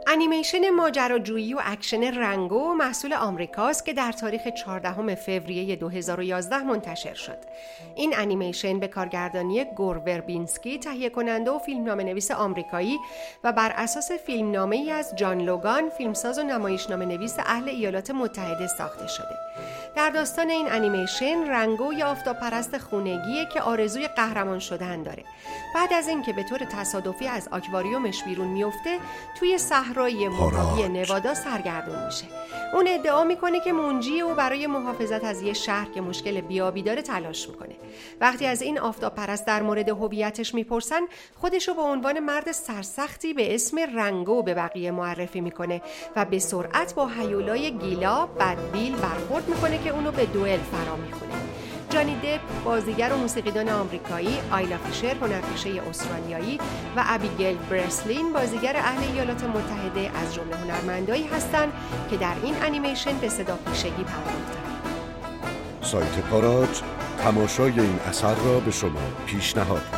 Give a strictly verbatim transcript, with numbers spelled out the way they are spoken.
انیمیشن ماجراجویی و اکشن رنگو محصول آمریکاست که در تاریخ چهاردهم فوریه دو هزار و یازده منتشر شد. این انیمیشن به کارگردانی گور وربینسکی، تهیه کننده و فیلمنامه‌نویس آمریکایی و بر اساس فیلمنامه‌ای از جان لوگان، فیلمساز و نمایشنامه‌نویس اهل ایالات متحده ساخته شده. در داستان این انیمیشن رنگو یه آفتابپرست خونگیه که آرزوی قهرمان شدن داره. بعد از اینکه به طور تصادفی از آکواریومش بیرون میفته، توی صحرای موالی نوادا سرگردون میشه. اون ادعا میکنه که منجی او برای محافظت از یه شهر که مشکل بیابی داره تلاش میکنه. وقتی از این آفتابپرست در مورد هویتش میپرسن، خودشو به عنوان مرد سرسختی به اسم رنگو به بقیه معرفی میکنه و به سرعت با هیولای گیلا بدبیل برخورد میکنه که اونو به دوئل فرا میخونه. جانی دپ بازیگر و موسیقیدان آمریکایی، آیلا فیشر هنرپیشه استرالیایی و ابیگیل برسلین بازیگر اهل ایالات متحده از جمله هنرمندایی هستند که در این انیمیشن به صداپیشگی پرداختند. سایت پاراج تماشای این اثر را به شما پیشنهاد